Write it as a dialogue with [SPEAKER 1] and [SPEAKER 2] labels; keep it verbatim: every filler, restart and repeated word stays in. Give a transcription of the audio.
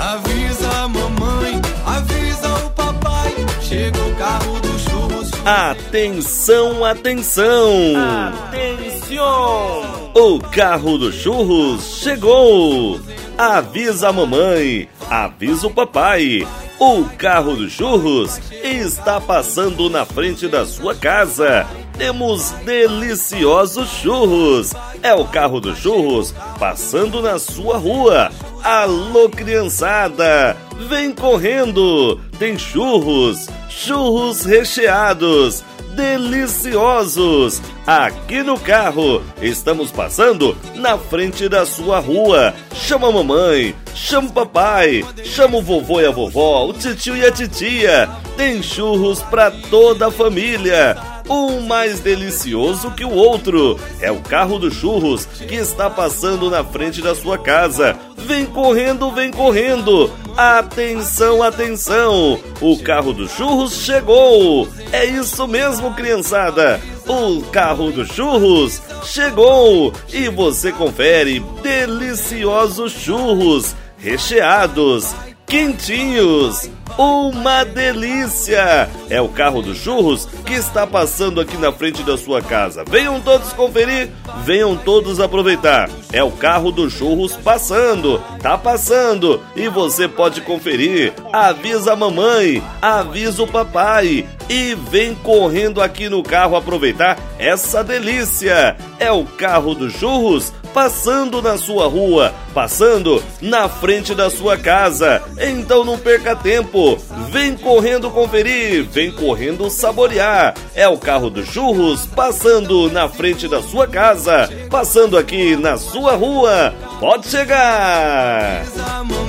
[SPEAKER 1] Avisa a mamãe, avisa o papai, chegou o carro do churros.
[SPEAKER 2] Atenção, atenção!
[SPEAKER 3] Atenção!
[SPEAKER 2] O carro do churros chegou! Avisa a mamãe, avisa o papai. O carro do churros está passando na frente da sua casa. Temos deliciosos churros. É o carro do churros passando na sua rua. Alô, criançada, vem correndo. Tem churros, churros recheados, deliciosos. Aqui no carro, estamos passando na frente da sua rua. Chama a mamãe, chama o papai, chama o vovô e a vovó, o titio e a titia. Tem churros para toda a família. Um mais delicioso que o outro. É o carro do churros que está passando na frente da sua casa. Vem correndo, vem correndo. Atenção, atenção. O carro do churros chegou. É isso mesmo, criançada. O carro do churros chegou. E você confere deliciosos churros recheados, quentinhos. Uma delícia! É o carro dos churros que está passando aqui na frente da sua casa. Venham todos conferir, venham todos aproveitar. É o carro dos churros passando, tá passando e você pode conferir. Avisa a mamãe, avisa o papai e vem correndo aqui no carro aproveitar essa delícia. É o carro dos churros passando na sua rua, passando na frente da sua casa. Então não perca tempo, vem correndo conferir, vem correndo saborear. É o carro dos churros passando na frente da sua casa, passando aqui na sua rua. Pode chegar!